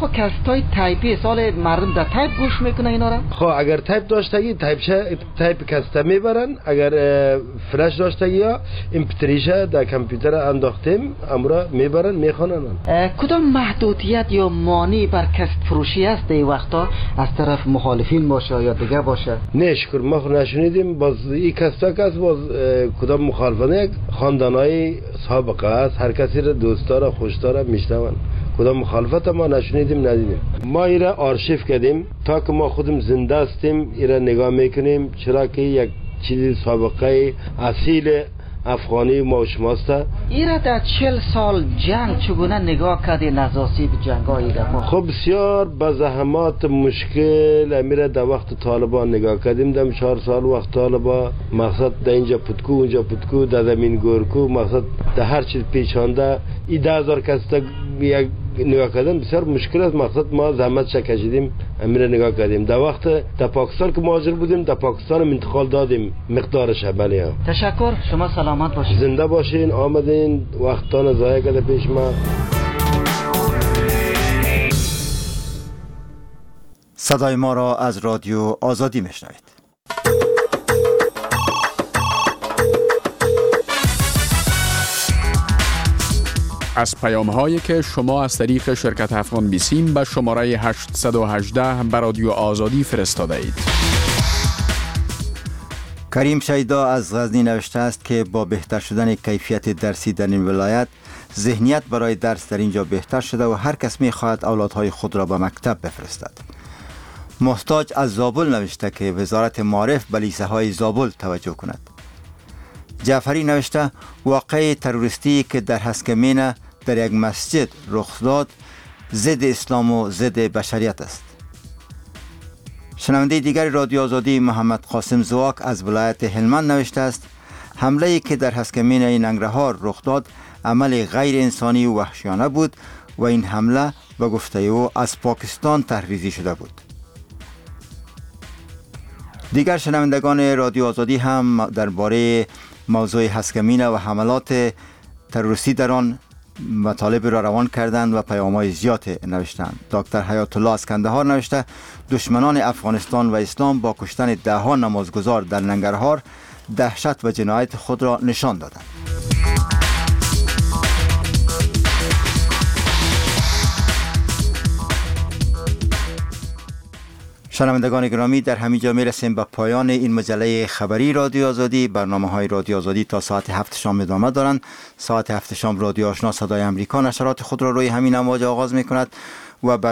خب کستای تایپی سال مردم در تایپ گوش میکنه اینا را؟ خب اگر تایپ داشتگی تایپ کسته میبرن، اگر فلش داشتگی یا امپتریشه در کامپیوتر انداختیم امرا میبرن میخوانن. کدام محدودیت یا مانعی بر کست فروشی است این وقتا از طرف مخالفین باشه یا دیگه باشه؟ نه شکر ما خود نشنیدیم. باز این کستا کس باز کدام مخالفانه خاندانای سابقه است، هر کسی را دوستدار خوشدار میشنون. کدام مخالفت ما نشنیدیم ندیدیم. ما ایره آرشیو کردیم تا که ما خودم زنده هستیم ایره نگاه میکنیم، چرا که یک چیزی سابقه اصیل افغانی ما و شماست. ایره در 40 سال جنگ چگونه نگاه کردی نزاسی به جنگای ما؟ خب بسیار با زحمات مشکل امیره در وقت طالبان نگاه کردیم. در 4 سال وقت طالبان مقصد در اینجا پتکو اونجا پتکو در زمین گورکو مقصد در هر چیز پیچانده ای 10,000 کس یک نگاه کردن بسیار مشکل است. مقصد ما زحمت کشیدیم امیره نگاه کردیم. در وقت در پاکستان که مهاجر بودیم در پاکستان انتقال دادیم مقدارش. بله تشکر، شما سلامت باشین. زنده باشین، آمدین وقتان ضایع کرده پیش ما. صدای ما را از رادیو آزادی میشنوید. از پیام‌هایی که شما از طریق شرکت افغان بیسیم به شماره 818 به رادیو آزادی فرستاده اید. کریم شیدا از غزنی نوشته است که با بهتر شدن کیفیت درسی در این ولایت، ذهنیت برای درس در اینجا بهتر شده و هر کس می‌خواهد اولادهای خود را به مکتب بفرستد. محتاج از زابل نوشته که وزارت معارف به لیسه‌های زابل توجه کند. جعفری نوشته واقعه تروریستی که در هسکمینه در یک مسجد رخ داد ضد اسلام و ضد بشریت است. شنونده دیگر رادیو آزادی محمد قاسم زواک از ولایت هلمند نوشته است حمله‌ای که در هسکمینه ننگرهار رخ داد عمل غیر انسانی و وحشیانه بود و این حمله به گفته او از پاکستان تحریزی شده بود. دیگر شنوندگان رادیو آزادی هم درباره موضوع هسکمینه و حملات تروریستی در آن مطالب را روان کردند و پیام‌های زیاد نوشتند. دکتر حیات الله از کندهار نوشته دشمنان افغانستان و اسلام با کشتن ده‌ها نمازگزار در ننگرهار دهشت و جنایت خود را نشان دادند. شنوندگان گرامی، در همینجا میرسیم به پایان این مجله خبری رادیو آزادی. برنامه‌های رادیو آزادی تا ساعت 7 شام ادامه دارند. ساعت 7 شام رادیو آشنا صدای امریکا نشرات خود را روی همین امواج آغاز می‌کند و